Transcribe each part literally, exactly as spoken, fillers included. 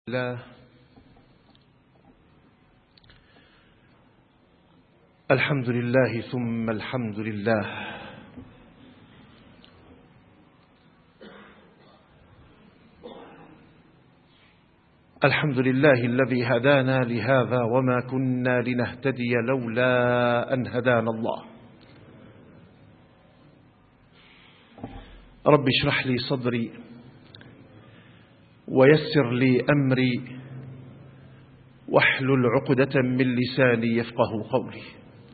الله. الحمد لله ثم الحمد لله، الحمد لله الذي هدانا لهذا وما كنا لنهتدي لولا أن هدانا الله. رب اشرح لي صدري ويسر لي أمري واحلل عقدة من لساني يفقه قولي.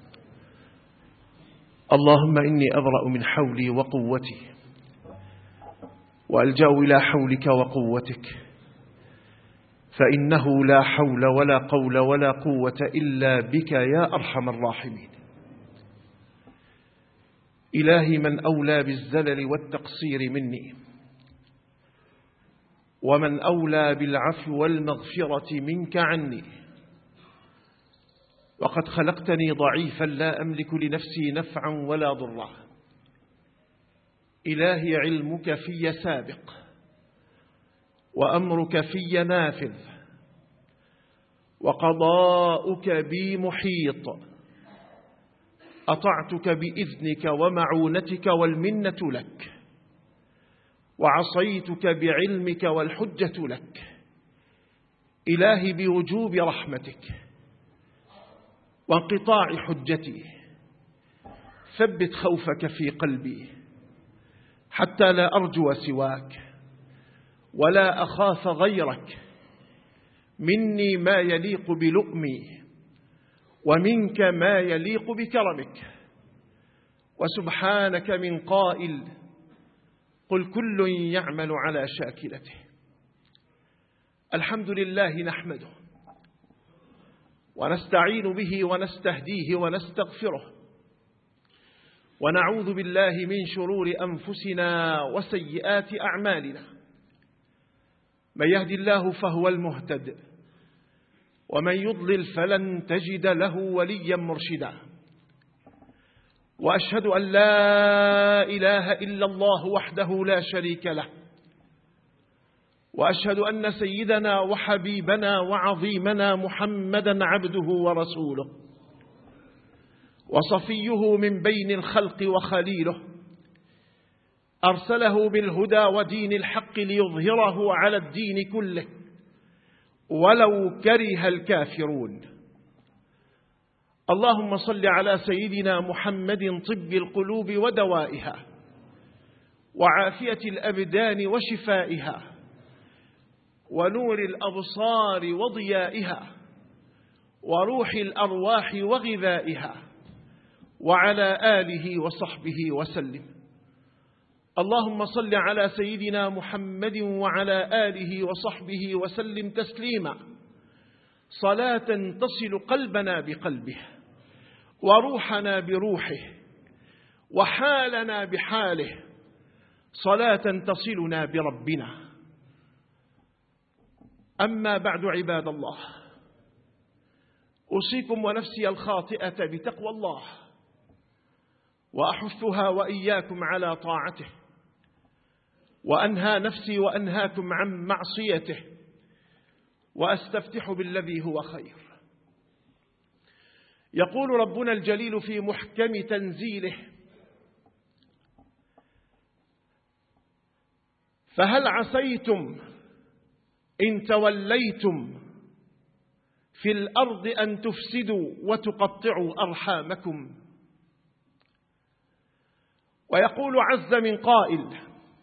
اللهم إني أبرأ من حولي وقوتي وألجأ إلى حولك وقوتك، فإنه لا حول ولا قول ولا قوة إلا بك يا أرحم الراحمين. إلهي من أولى بالزلل والتقصير مني، ومن أولى بالعفو والمغفرة منك عني، وقد خلقتني ضعيفا لا أملك لنفسي نفعا ولا ضرا. إلهي علمك في سابق وأمرك في نافذ وقضاؤك بي محيط. أطعتك بإذنك ومعونتك والمنة لك، وعصيتك بعلمك والحجة لك. إلهي بوجوب رحمتك وانقطاع حجتي ثبت خوفك في قلبي حتى لا أرجو سواك ولا أخاف غيرك. مني ما يليق بلؤمي ومنك ما يليق بكرمك. وسبحانك من قائل قل كل يعمل على شاكلته. الحمد لله نحمده ونستعين به ونستهديه ونستغفره، ونعوذ بالله من شرور أنفسنا وسيئات أعمالنا. من يهدي الله فهو المهتد، ومن يضلل فلن تجد له وليا مرشدا. وأشهد أن لا إله إلا الله وحده لا شريك له، وأشهد أن سيدنا وحبيبنا وعظيمنا محمدا عبده ورسوله، وصفيه من بين الخلق وخليله، أرسله بالهدى ودين الحق ليظهره على الدين كله ولو كره الكافرون. اللهم صل على سيدنا محمد طب القلوب ودوائها وعافية الأبدان وشفائها ونور الأبصار وضيائها وروح الأرواح وغذائها، وعلى آله وصحبه وسلم. اللهم صل على سيدنا محمد وعلى آله وصحبه وسلم تسليما، صلاة تصل قلبنا بقلبه وروحنا بروحه وحالنا بحاله، صلاة تصلنا بربنا. أما بعد عباد الله، أوصيكم ونفسي الخاطئة بتقوى الله، وأحثها وإياكم على طاعته، وأنهى نفسي وأنهاكم عن معصيته، وأستفتح بالذي هو خير. يقول ربنا الجليل في محكم تنزيله: فهل عسيتم إن توليتم في الأرض أن تفسدوا وتقطعوا أرحامكم. ويقول عز من قائل: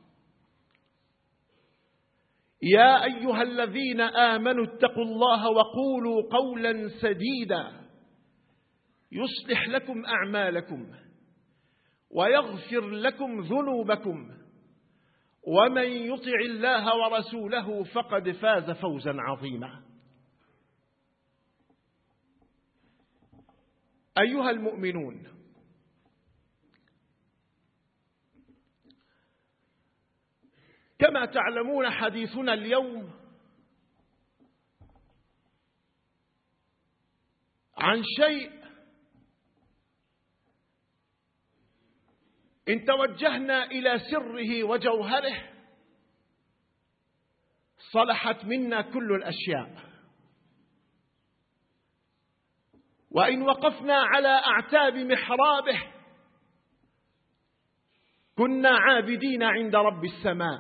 يا أيها الذين آمنوا اتقوا الله وقولوا قولا سديدا يصلح لكم أعمالكم ويغفر لكم ذنوبكم، ومن يطع الله ورسوله فقد فاز فوزا عظيما. أيها المؤمنون، كما تعلمون حديثنا اليوم عن شيء إن توجهنا إلى سره وجوهره صلحت منا كل الأشياء. وإن وقفنا على أعتاب محرابه كنا عابدين عند رب السماء،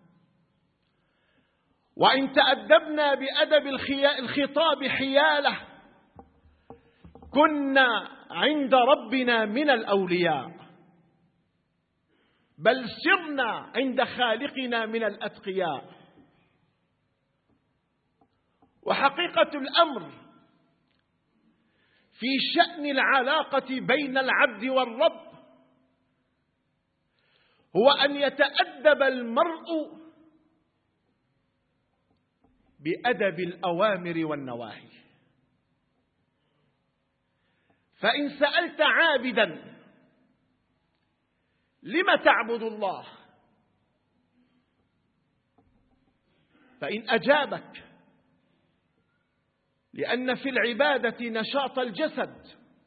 وإن تأدبنا بأدب الخطاب حياله كنا عند ربنا من الأولياء، بل سرنا عند خالقنا من الأتقياء. وحقيقة الأمر في شأن العلاقة بين العبد والرب هو أن يتأدب المرء بأدب الأوامر والنواهي. فإن سألت عابدا لم تعبد الله، فإن أجابك لأن في العبادة نشاط الجسد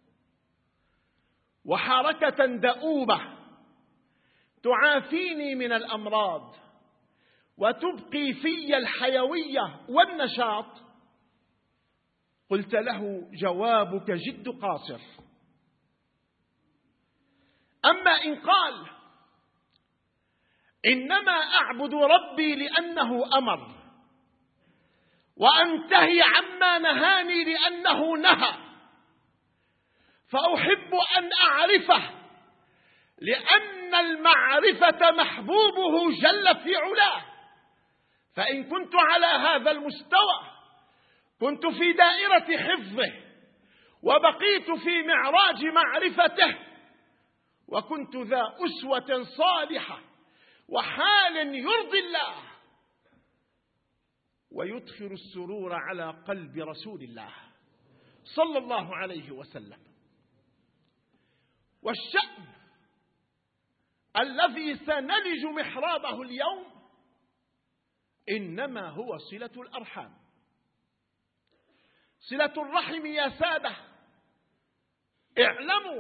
وحركة دؤوبة تعافيني من الأمراض وتبقي في الحيوية والنشاط، قلت له جوابك جد قاصر. أما إن قال إنما أعبد ربي لأنه أمر، وأنتهي عما نهاني لأنه نهى، فأحب أن أعرفه لأن المعرفة محبوبه جل في علاه، فإن كنت على هذا المستوى كنت في دائرة حفظه وبقيت في معراج معرفته، وكنت ذا أسوة صالحة وحال يرضي الله ويدخل السرور على قلب رسول الله صلى الله عليه وسلم. والشأن الذي سنلج محرابه اليوم إنما هو صلة الأرحام. صلة الرحم يا سادة اعلموا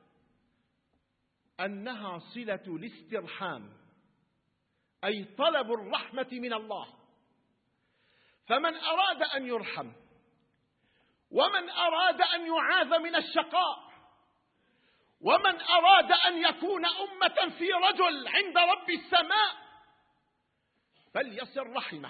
أنها صلة الاسترحام، أي طلب الرحمة من الله. فمن أراد أن يرحم ومن أراد أن يعاذ من الشقاء ومن أراد أن يكون أمة في رجل عند رب السماء فليصل رحمه،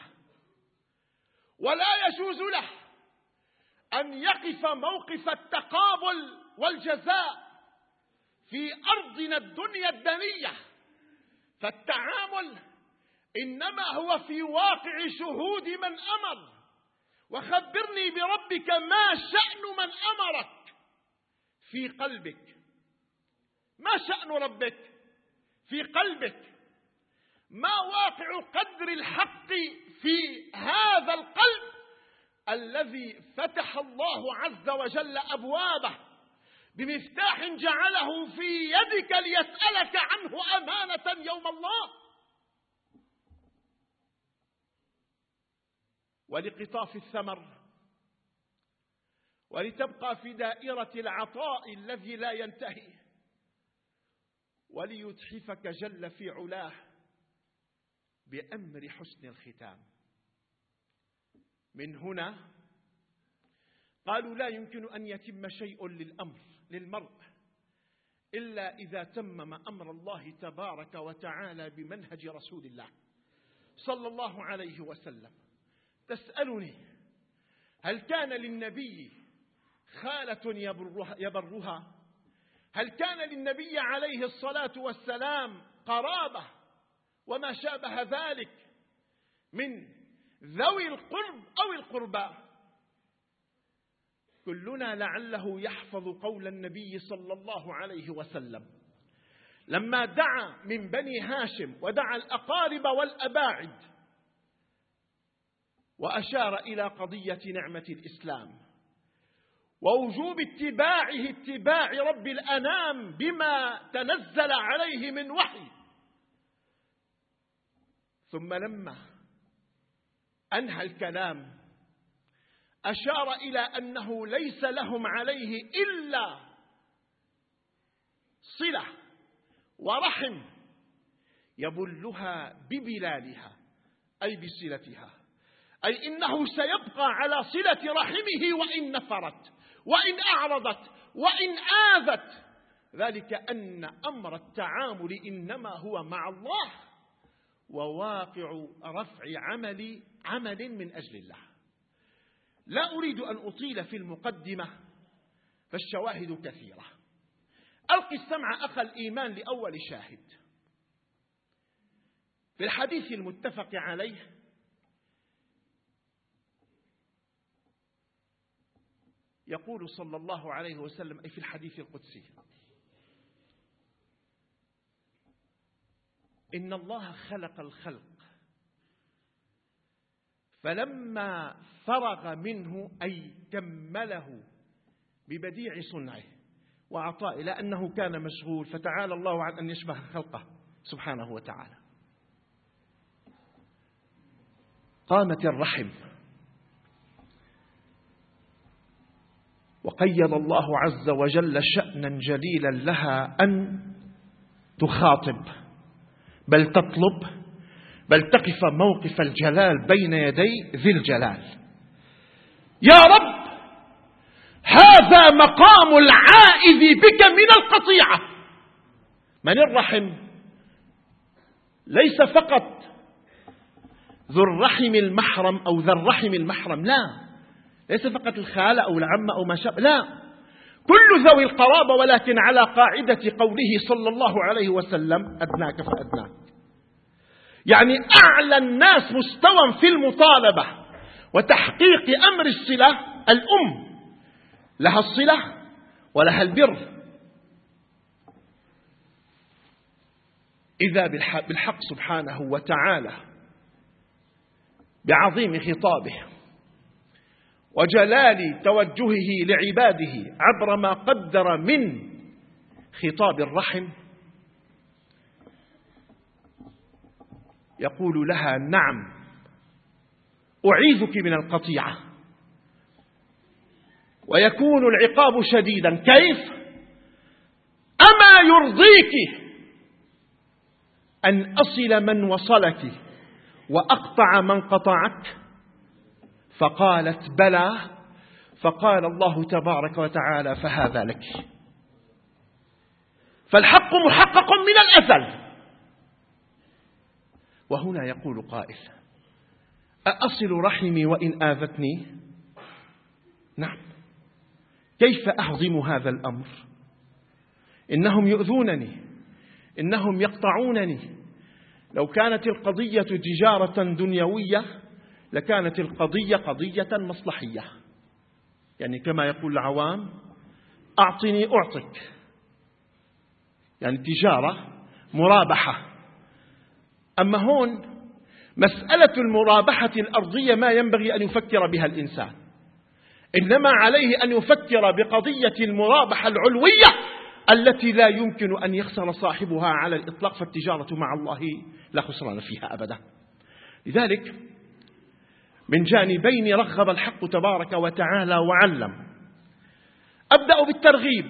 ولا يجوز له أن يقف موقف التقابل والجزاء في أرضنا الدنيا الدنية، فالتعامل إنما هو في واقع شهود من أمر. وخبرني بربك ما شأن من أمرك في قلبك، ما شأن ربك في قلبك، ما واقع قدر الحق في هذا القلب الذي فتح الله عز وجل أبوابه بمفتاح جعله في يدك ليسألك عنه أمانة يوم الله. ولقطاف الثمر ولتبقى في دائرة العطاء الذي لا ينتهي، وليتحفك جل في علاه بأمر حسن الختام. من هنا قالوا لا يمكن أن يتم شيء للأمر للمرء إلا إذا تمم أمر الله تبارك وتعالى بمنهج رسول الله صلى الله عليه وسلم. تسألني هل كان للنبي خالة يبرها, يبرها؟ هل كان للنبي عليه الصلاة والسلام قرابة وما شابه ذلك من ذوي القرب أو القربى؟ كلنا لعله يحفظ قول النبي صلى الله عليه وسلم لما دعا من بني هاشم ودعا الأقارب والأباعد وأشار إلى قضية نعمة الإسلام ووجوب اتباعه اتباع رب الأنام بما تنزل عليه من وحي. ثم لما أنهى الكلام أشار إلى أنه ليس لهم عليه إلا صلة ورحم يبلها ببلالها أي بصلتها، أي إنه سيبقى على صلة رحمه وإن نفرت وإن أعرضت وإن آذت، ذلك أن أمر التعامل إنما هو مع الله، وواقع رفع عمل عمل من أجل الله. لا أريد أن أطيل في المقدمة فالشواهد كثيرة. ألقي السمع أخ الإيمان لأول شاهد. في الحديث المتفق عليه يقول صلى الله عليه وسلم، أي في الحديث القدسي: إن الله خلق الخلق فلما فرغ منه أي كمله ببديع صنعه وعطائه، لأنه كان مشغول، فتعالى الله عن أن يشبه خلقه سبحانه وتعالى. قامت الرحم وقيض الله عز وجل شأنا جليلا لها أن تخاطب، بل تطلب، بل تقف موقف الجلال بين يدي ذي الجلال. يا رب، هذا مقام العائذ بك من القطيعة. من الرحم ليس فقط ذو الرحم المحرم أو ذا الرحم المحرم، لا، ليس فقط الخالة أو العم أو ما شابه، لا، كل ذوي القرابة، ولكن على قاعدة قوله صلى الله عليه وسلم: أدناك فأدناك. يعني أعلى الناس مستوى في المطالبة وتحقيق أمر الصلة الأم، لها الصلة ولها البر. إذا بالحق سبحانه وتعالى بعظيم خطابه وجلال توجهه لعباده عبر ما قدر من خطاب الرحم يقول لها: نعم، أعيذك من القطيعة. ويكون العقاب شديدا. كيف؟ أما يرضيك أن أصل من وصلك وأقطع من قطعك؟ فقالت: بلى. فقال الله تبارك وتعالى: فهذا لك. فالحق محقق من الأزل. وهنا يقول قائل: أأصل رحمي وإن آذتني؟ نعم. كيف أهضم هذا الأمر؟ إنهم يؤذونني، إنهم يقطعونني. لو كانت القضية تجارة دنيوية لكانت القضية قضية مصلحية، يعني كما يقول العوام: أعطني أعطك، يعني تجارة مرابحة. أما هون مسألة المرابحة الأرضية ما ينبغي أن يفكر بها الإنسان، إنما عليه أن يفكر بقضية المرابحة العلوية التي لا يمكن أن يخسر صاحبها على الإطلاق، فالتجارة مع الله لا خسران فيها أبدا. لذلك من جانبين رغب الحق تبارك وتعالى وعلم. أبدأ بالترغيب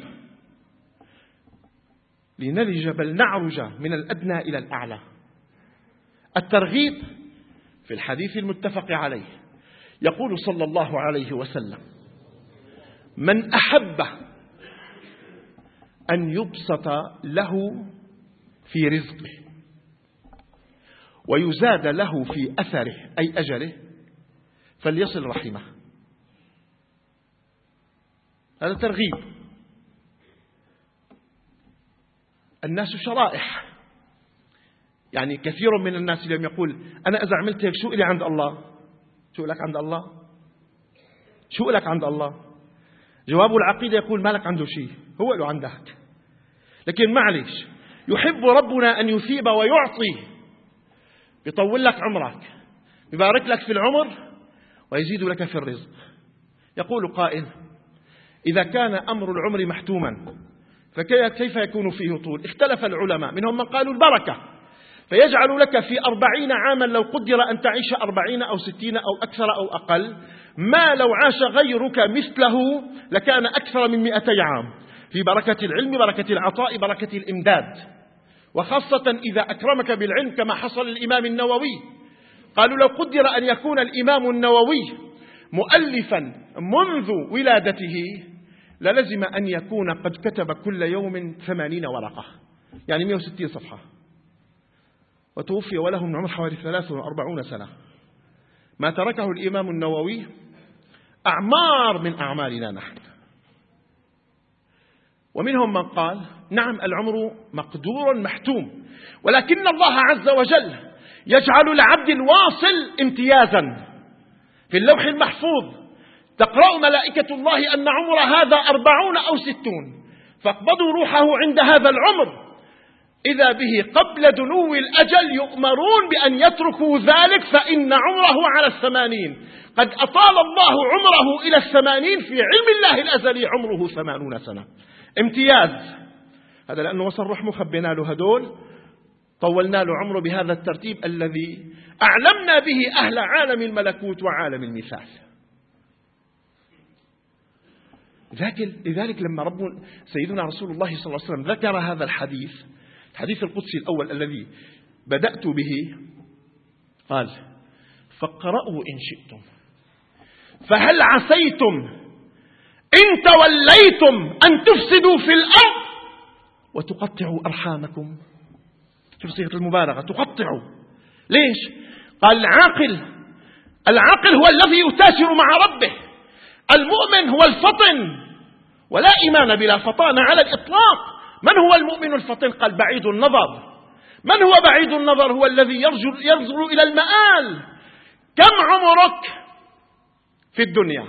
لنلج بل نعرج من الأدنى إلى الأعلى. الترغيب في الحديث المتفق عليه يقول صلى الله عليه وسلم: من أحب أن يبسط له في رزقه ويزاد له في أثره أي أجله فليصل رحمه. هذا ترغيب. الناس شرائح، يعني كثير من الناس اليوم يقول: أنا إذا عملت هيك شو إلي عند الله؟ شو لك عند الله؟ شو لك عند الله؟ جواب العقيدة يقول: ما لك عنده شيء، هو له عندك. لكن معلش، يحب ربنا أن يثيب ويعطي، يطول لك عمرك، يبارك لك في العمر ويزيد لك في الرزق. يقول قائل: إذا كان أمر العمر محتوما فكيف يكون فيه طول؟ اختلف العلماء، منهم من قالوا البركة، فيجعل لك في أربعين عاما لو قدر أن تعيش أربعين أو ستين أو أكثر أو أقل، ما لو عاش غيرك مثله لكان أكثر من مئتي عام، في بركة العلم، بركة العطاء، بركة الإمداد، وخاصة إذا أكرمك بالعلم كما حصل للإمام النووي. قالوا لو قدر أن يكون الإمام النووي مؤلفا منذ ولادته للزم أن يكون قد كتب كل يوم ثمانين ورقة، يعني مئة وستين صفحة، وتوفي وله من عمر حوالي ثلاث وأربعون سنة. ما تركه الإمام النووي أعمار من أعمالنا نحن. ومنهم من قال نعم العمر مقدور محتوم، ولكن الله عز وجل يجعل العبد الواصل امتيازا. في اللوح المحفوظ تقرأ ملائكة الله أن عمر هذا أربعون أو ستون، فاقبضوا روحه عند هذا العمر، إذا به قبل دنو الأجل يؤمرون بأن يتركوا ذلك فإن عمره على الثمانين. قد أطال الله عمره إلى الثمانين، في علم الله الأزلي عمره ثمانون سنة. امتياز هذا، لأنه وصل رحمه خبينا له هدول، طولنا له عمره بهذا الترتيب الذي أعلمنا به أهل عالم الملكوت وعالم المثال. لذلك لما رب سيدنا رسول الله صلى الله عليه وسلم ذكر هذا الحديث، الحديث القدسي الأول الذي بدأت به، قال فاقرأوا إن شئتم فهل عسيتم إن توليتم أن تفسدوا في الأرض وتقطعوا أرحامكم. شوف صيغة المبالغة، تقطعوا. ليش؟ قال العاقل العاقل هو الذي يتاجر مع ربه، المؤمن هو الفطن، ولا إيمان بلا فطانة على الإطلاق. من هو المؤمن الفطن؟ قال بعيد النظر. من هو بعيد النظر؟ هو الذي يرجو ينظر إلى المآل. كم عمرك في الدنيا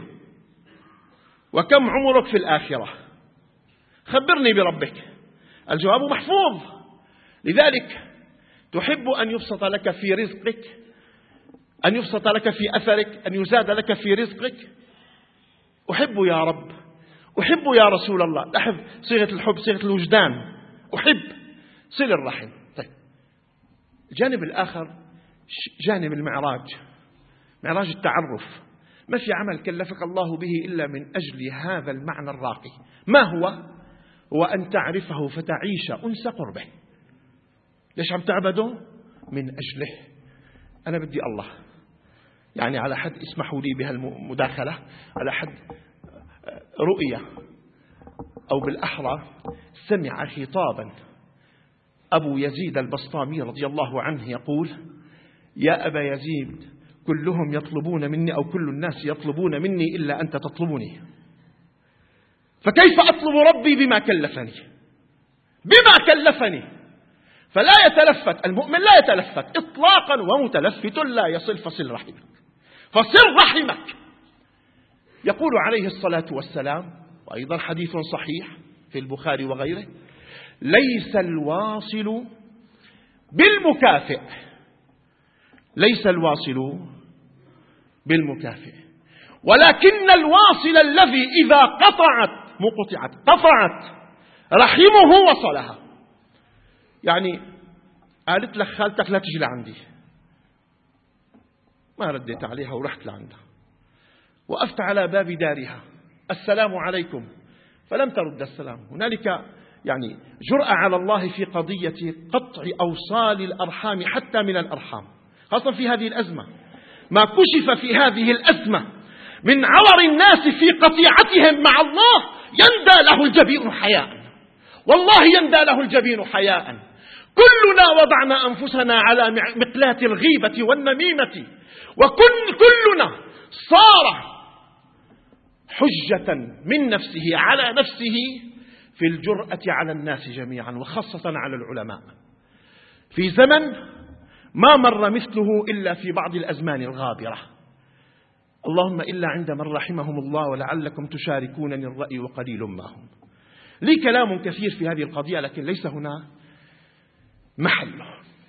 وكم عمرك في الآخرة؟ خبرني بربك. الجواب محفوظ. لذلك تحب أن يبسط لك في رزقك، أن يبسط لك في أثرك، أن يزاد لك في رزقك. أحب يا رب، أحب يا رسول الله. لاحظ صيغة الحب، صيغة الوجدان. أحب صل الرحم. طيب الجانب الآخر جانب المعراج، معراج التعرف. ما في عمل كلفك الله به إلا من أجل هذا المعنى الراقي. ما هو؟ هو أن تعرفه فتعيش أنس قربه. ليش عم تعبده؟ من أجله. أنا بدي الله، يعني على حد اسمحوا لي بها المداخلة، على حد رؤية أو بالأحرى سمع خطابا أبو يزيد البسطامي رضي الله عنه يقول: يا أبا يزيد كلهم يطلبون مني أو كل الناس يطلبون مني إلا أنت تطلبني، فكيف أطلب ربي بما كلفني بما كلفني فلا يتلفت المؤمن، لا يتلفت إطلاقا، ومتلفت لا يصل فصل رحمك فصل رحمك. يقول عليه الصلاة والسلام، وأيضا حديث صحيح في البخاري وغيره: ليس الواصل بالمكافئ ليس الواصل بالمكافئ ولكن الواصل الذي إذا قطعت مقطعت قطعت رحمه وصلها. يعني قالت لك خالتك لا تجي لعندي، ما رديت عليها ورحت لعندها، وقفت على باب دارها: السلام عليكم، فلم ترد السلام. هنالك يعني جرأة على الله في قضية قطع أوصال الأرحام حتى من الأرحام، خاصة في هذه الأزمة. ما كشف في هذه الأزمة من عور الناس في قطيعتهم مع الله يندى له الجبين حياء، والله يندى له الجبين حياء. كلنا وضعنا أنفسنا على مقلاة الغيبة والنميمة، وكل كلنا صار حجة من نفسه على نفسه في الجرأة على الناس جميعا، وخاصة على العلماء، في زمن ما مر مثله إلا في بعض الأزمان الغابرة. اللهم إلا عند من رحمهم الله، ولعلكم تشاركونني الرأي وقليل ما هم. لي كلام كثير في هذه القضية لكن ليس هنا محله.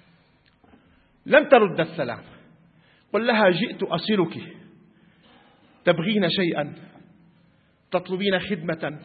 لم ترد السلام، قل لها: جئت أصلك، تبغين شيئا، تطلبين خدمة،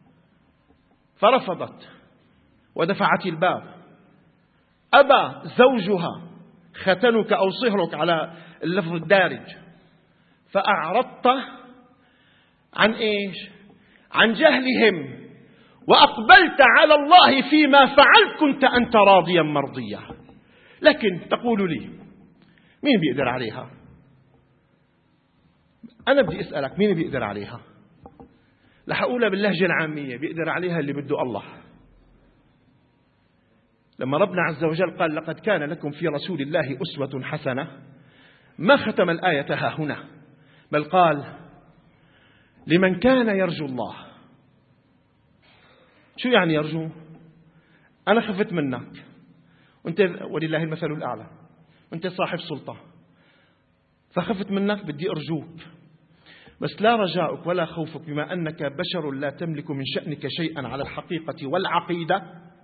فرفضت ودفعت الباب. أبى زوجها ختنك أو صهرك على اللفظ الدارج، فأعرضت عن إيش؟ عن جهلهم، وأقبلت على الله فيما فعلت، كنت أنت راضيا مرضيا. لكن تقول لي: مين بيقدر عليها؟ أنا بدي أسألك مين بيقدر عليها؟ رح أقولها باللهجة العامية، بيقدر عليها اللي بده الله. لما ربنا عز وجل قال لقد كان لكم في رسول الله أسوة حسنة، ما ختم الآية ها هنا، بل قال لمن كان يرجو الله. شو يعني يرجو؟ أنا خفت منك وأنت ولله المثل الأعلى، وأنت صاحب سلطة، فخفت منك بدي أرجوك، بس لا رجاؤك ولا خوفك بما أنك بشر لا تملك من شأنك شيئا على الحقيقة والعقيدة،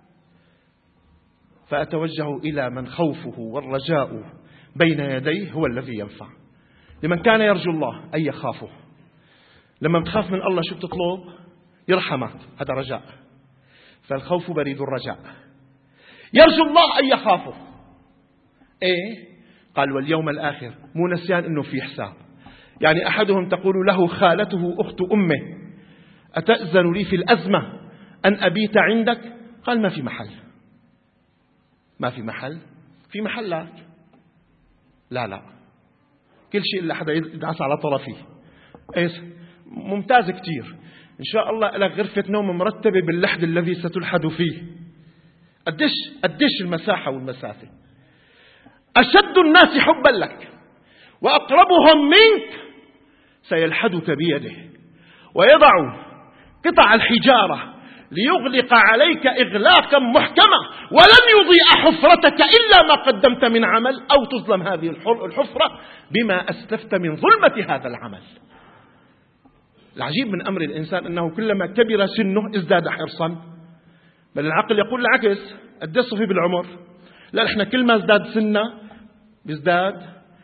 فأتوجه إلى من خوفه والرجاء بين يديه هو الذي ينفع. لمن كان يرجو الله أي يخافه. لما بتخاف من الله شو بتطلب؟ يرحمك، هذا رجاء، فالخوف بريد الرجاء. يرجو الله أن يخافه. إيه؟ قال واليوم الآخر، مو نسيان إنه في حساب. يعني أحدهم تقول له خالته أخت أمه أتأذن لي في الأزمة أن أبيت عندك؟ قال ما في محل. ما في محل؟ في محلات. لا لا، كل شيء إلا حدا يدعس على طرفيه. إيه؟ ممتاز كتير، إن شاء الله لك غرفة نوم مرتبة باللحد الذي ستلحد فيه. قديش قديش المساحة والمسافة. أشد الناس حبا لك وأقربهم منك سيلحدك بيده ويضع قطع الحجارة ليغلق عليك إغلاقا محكما، ولن يضيء حفرتك إلا ما قدمت من عمل، أو تظلم هذه الحفرة بما أسلفت من ظلمة هذا العمل. العجيب من أمر الإنسان أنه كلما كبر سنه ازداد حرصا، بل العقل يقول العكس. قد صفي بالعمر؟ لا، احنا كل ما ازداد سنة بيزداد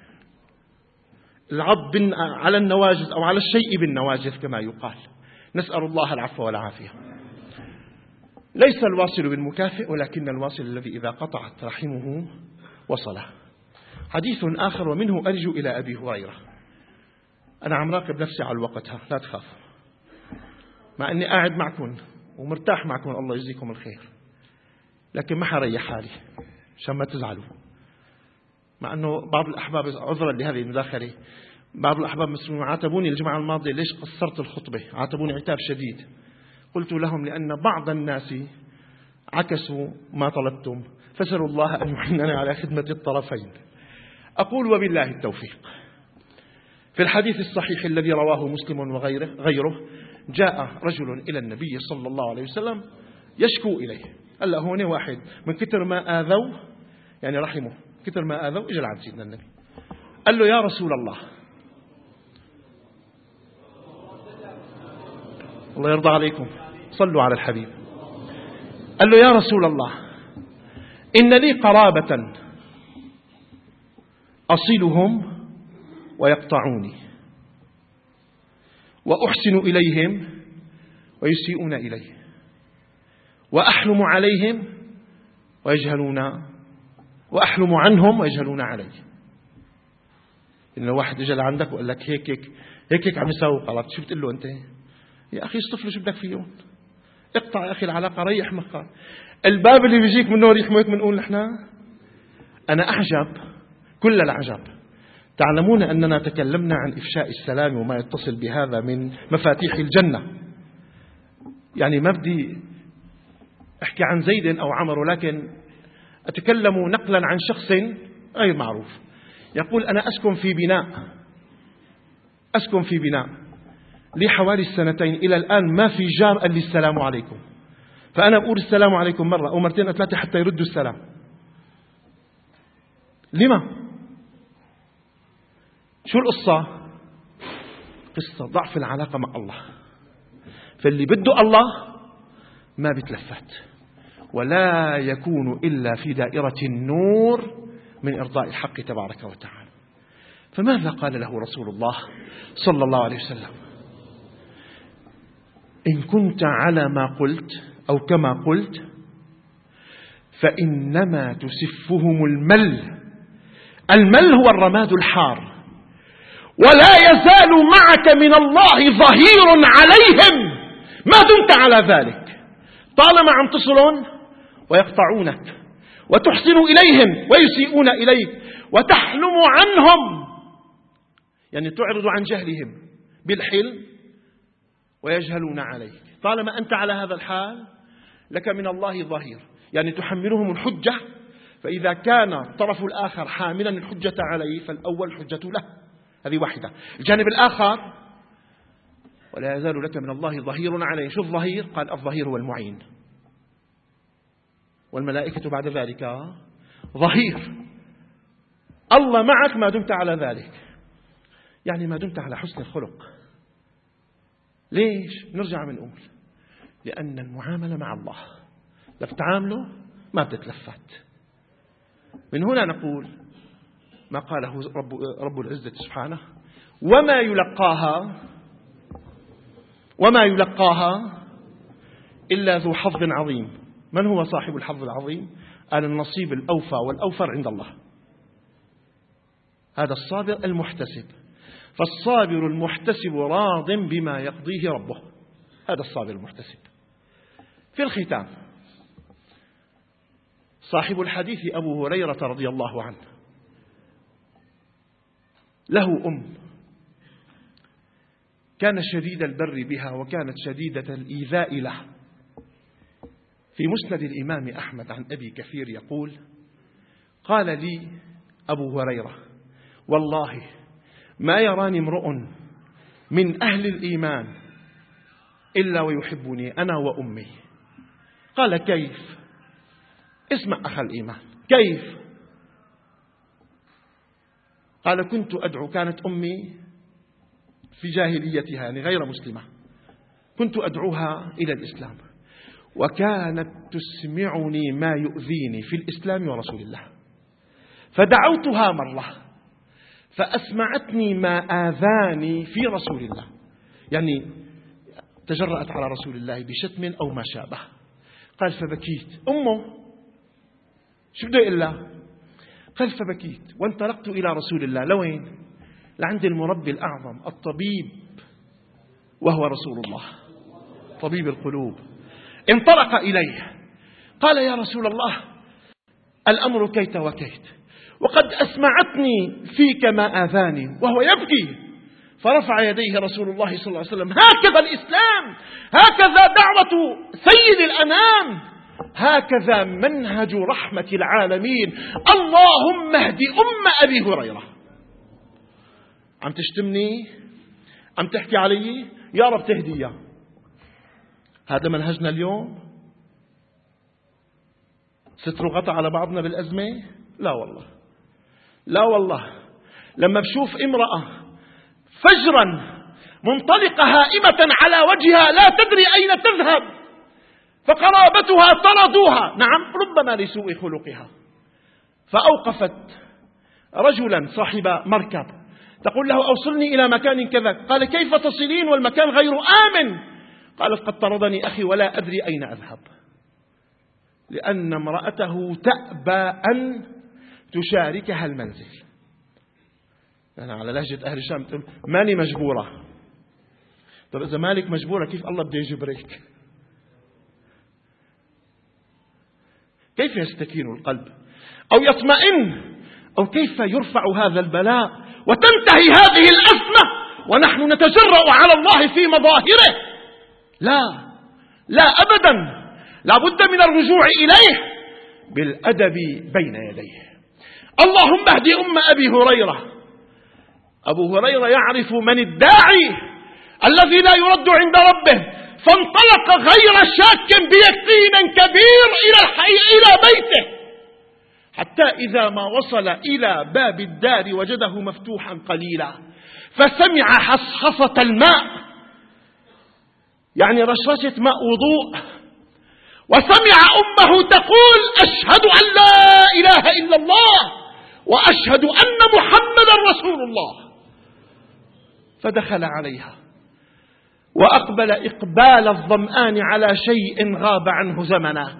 العض على النواجذ أو على الشيء بالنواجذ كما يقال. نسأل الله العفو والعافية. ليس الواصل بالمكافئ، ولكن الواصل الذي إذا قطعت رحمه وصله. حديث آخر ومنه أرجو إلى أبي هريرة. أنا عم راقب نفسي على الوقت، لا تخاف، مع أني قاعد معكم ومرتاح معكم، الله يجزيكم الخير، لكن ما حريح حالي عشان ما تزعلوا. مع أنه بعض الأحباب، عذرا لهذه المداخلة، بعض الأحباب المسلمين عاتبوني الجمعة الماضية ليش قصرت الخطبة، عاتبوني عتاب شديد. قلت لهم لأن بعض الناس عكسوا ما طلبتم، فسألوا الله أن يعيننا على خدمة الطرفين. أقول وبالله التوفيق. في الحديث الصحيح الذي رواه مسلم وغيره غيره جاء رجل إلى النبي صلى الله عليه وسلم يشكو إليه. قال له هون واحد من كتر ما آذوا، يعني رحمه، كتر ما آذوا إجل عن سيدنا النبي. قال له يا رسول الله، الله يرضى عليكم صلوا على الحبيب. قال له يا رسول الله، إن لي قرابة أصلهم ويقطعوني، وأحسن إليهم ويسيئون إلي، وأحلم عليهم ويجهلون، وأحلم عنهم ويجهلون علي. إن واحد اجى لعندك وقال لك هيك هيك هيك, هيك عم يساوي غلط، شو بتقول له أنت؟ يا أخي اصطفلوا شو بدك فيهم، اقطع يا أخي العلاقة، ريح مخك. الباب اللي بيجيك منه ريح موت بنقول نحن. أنا أعجب كل العجب. تعلمون أننا تكلمنا عن إفشاء السلام وما يتصل بهذا من مفاتيح الجنة. يعني ما بدي أحكي عن زيد أو عمر، ولكن أتكلم نقلا عن شخص غير معروف. يقول أنا أسكن في بناء أسكن في بناء لي حوالي السنتين إلى الآن ما في جار قال لي السلام عليكم، فأنا بقول السلام عليكم مرة أو مرتين أو ثلاثة حتى يردوا السلام. لما؟ شو القصة؟ قصة ضعف العلاقة مع الله. فاللي بده الله ما بيتلفت، ولا يكون إلا في دائرة النور من إرضاء الحق تبارك وتعالى. فماذا قال له رسول الله صلى الله عليه وسلم؟ إن كنت على ما قلت أو كما قلت فإنما تسفهم المل. المل هو الرماد الحار، ولا يزال معك من الله ظهير عليهم ما دمت على ذلك، طالما عم تصلون ويقطعونك وتحسن إليهم ويسيئون إليك وتحلم عنهم، يعني تعرض عن جهلهم بالحلم ويجهلون عليك. طالما أنت على هذا الحال لك من الله ظهير، يعني تحملهم الحجة، فإذا كان الطرف الآخر حاملا الحجة عليه فالأول حجة له. هذه واحدة. الجانب الآخر: ولا يزال لك من الله ظهير عليه. شو الظهير؟ قال الظهير هو المعين، والملائكة بعد ذلك ظهير. الله معك ما دمت على ذلك، يعني ما دمت على حسن الخلق. ليش؟ نرجع بنقول لأن المعاملة مع الله لك تعامله ما بتتلفت. من هنا نقول ما قاله رب, رب العزة سبحانه: وما يلقاها وما يلقاها إلا ذو حظ عظيم. من هو صاحب الحظ العظيم؟ قال النصيب الأوفى والأوفر عند الله. هذا الصابر المحتسب. فالصابر المحتسب راض بما يقضيه ربه، هذا الصابر المحتسب. في الختام، صاحب الحديث أبو هريرة رضي الله عنه له أم كان شديد البر بها وكانت شديدة الإيذاء له. في مسند الإمام أحمد عن أبي كثير يقول: قال لي أبو هريرة: والله ما يراني امرؤ من أهل الإيمان إلا ويحبني أنا وأمي. قال: كيف؟ اسمع أخ الإيمان، كيف؟ قال: كنت أدعو، كانت أمي في جاهليتها يعني غير مسلمة، كنت أدعوها إلى الإسلام، وكانت تسمعني ما يؤذيني في الإسلام ورسول الله، فدعوتها مرة فأسمعتني ما آذاني في رسول الله، يعني تجرأت على رسول الله بشتم أو ما شابه. قال: فبكيت. أمه شو بده يقول لها؟ قال: فبكيت وانطلقت إلى رسول الله. لوين؟ لعند المربي الأعظم الطبيب، وهو رسول الله طبيب القلوب. انطلق إليه قال: يا رسول الله، الأمر كيت وكيت، وقد أسمعتني فيك ما آذاني، وهو يبكي. فرفع يديه رسول الله صلى الله عليه وسلم: هكذا الإسلام، هكذا دعوة سيد الأنام، هكذا منهج رحمة العالمين. اللهم اهد أم أبي هريرة. عم تشتمني؟ عم تحكي علي؟ يا رب تهديها. هذا منهجنا اليوم؟ ستر غطى على بعضنا بالأزمة؟ لا والله، لا والله. لما بشوف امرأة فجرا منطلقة هائمة على وجهها لا تدري أين تذهب، فقرابتها طردوها، نعم ربما لسوء خلقها، فأوقفت رجلا صاحب مركب تقول له: أوصلني إلى مكان كذا. قال: كيف تصلين والمكان غير آمن؟ قالت: قد طردني أخي ولا أدري أين أذهب، لأن امرأته تأبى أن تشاركها المنزل. أنا على لهجة أهل الشام تقول: ماني مجبورة. طب إذا مالك مجبورة كيف الله بده يجبرك؟ كيف يستكين القلب أو يطمئن، أو كيف يرفع هذا البلاء وتنتهي هذه الأزمة ونحن نتجرأ على الله في مظاهره؟ لا لا أبدا، لا بد من الرجوع إليه بالأدب بين يديه. اللهم اهد أم أبي هريرة. أبو هريرة يعرف من الداعي الذي لا يرد عند ربه، فانطلق غير شاك بيقين كبير إلى الحي إلى بيته، حتى إذا ما وصل إلى باب الدار وجده مفتوحا قليلا، فسمع حصحصة الماء، يعني رشرشة ماء وضوء، وسمع أمه تقول: أشهد أن لا إله إلا الله وأشهد أن محمدا رسول الله. فدخل عليها وأقبل إقبال الظمآن على شيء غاب عنه زمنا،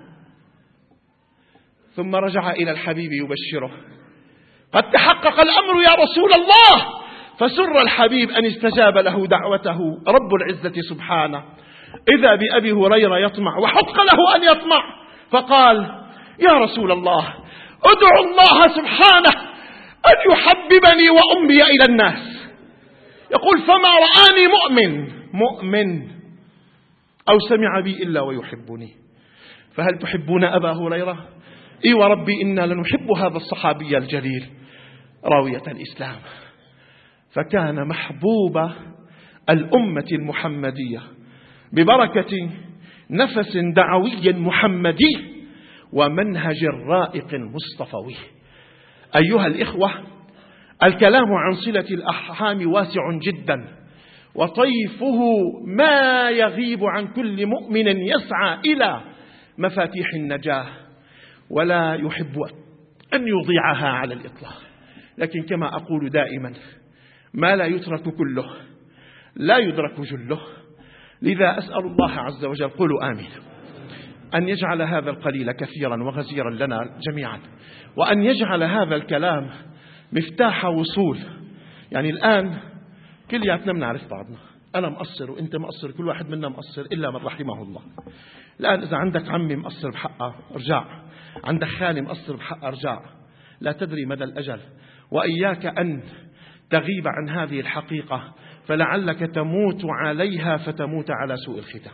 ثم رجع إلى الحبيب يبشره: قد تحقق الأمر يا رسول الله. فسر الحبيب أن استجاب له دعوته رب العزة سبحانه. إذا بأبي هريرة يطمع، وحق له أن يطمع، فقال: يا رسول الله، ادعو الله سبحانه أن يحببني وأمي إلى الناس. يقول فما رآني مؤمن مؤمن أو سمع بي إلا ويحبني. فهل تحبون أبا هريرة؟ إي وربي إنا لنحب هذا الصحابي الجليل راوية الإسلام. فكان محبوب الأمة المحمدية ببركة نفس دعوي محمدي ومنهج رائق مصطفوي. أيها الإخوة، الكلام عن صلة الأرحام واسع جدا، وطيفه ما يغيب عن كل مؤمن يسعى إلى مفاتيح النجاة ولا يحب أن يضيعها على الإطلاق. لكن كما أقول دائما، ما لا يترك كله لا يدرك جله. لذا أسأل الله عز وجل، قولوا آمين، أن يجعل هذا القليل كثيرا وغزيرا لنا جميعا، وأن يجعل هذا الكلام مفتاح وصول. يعني الآن كلياتنا بنعرف بعضنا، أنا مقصر وإنت مقصر، كل واحد منا مقصر إلا من رحمه الله. الآن إذا عندك عمي مقصر بحقه ارجع، عندك خالي مقصر بحقه ارجع. لا تدري مدى الأجل، وإياك أن تغيب عن هذه الحقيقة فلعلك تموت عليها فتموت على سوء الختام.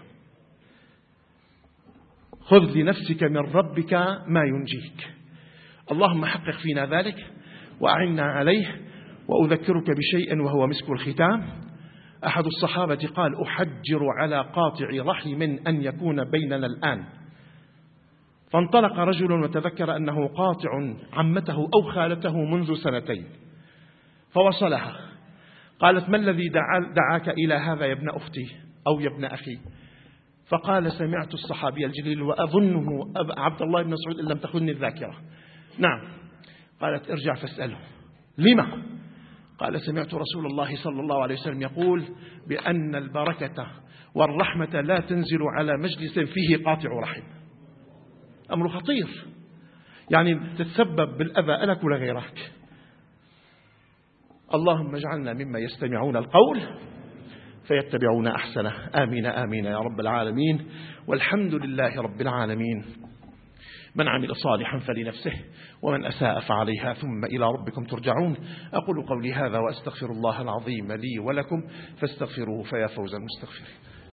خذ لنفسك من ربك ما ينجيك. اللهم حقق فينا ذلك وأعنا عليه. وأذكرك بشيء وهو مسك الختام. أحد الصحابة قال أحجر على قاطع رحم أن يكون بيننا الآن. فانطلق رجل وتذكر أنه قاطع عمته أو خالته منذ سنتين فوصلها. قالت ما الذي دعاك إلى هذا يا ابن أختي أو يا ابن أخي؟ فقال سمعت الصحابي الجليل وأظنه عبد الله بن مسعود إن لم تخني الذاكرة. نعم. قالت ارجع فاسأله. لما؟ قال سمعت رسول الله صلى الله عليه وسلم يقول بأن البركة والرحمة لا تنزل على مجلس فيه قاطع رحم. أمر خطير، يعني تتسبب بالأذى لك ولغيرك. اللهم اجعلنا مما يستمعون القول فيتبعون أحسنه. آمين آمين يا رب العالمين. والحمد لله رب العالمين. من عمل صالحا فلنفسه ومن أساء فعليها ثم إلى ربكم ترجعون. أقول قولي هذا وأستغفر الله العظيم لي ولكم فاستغفروه فيا فوز المستغفرين.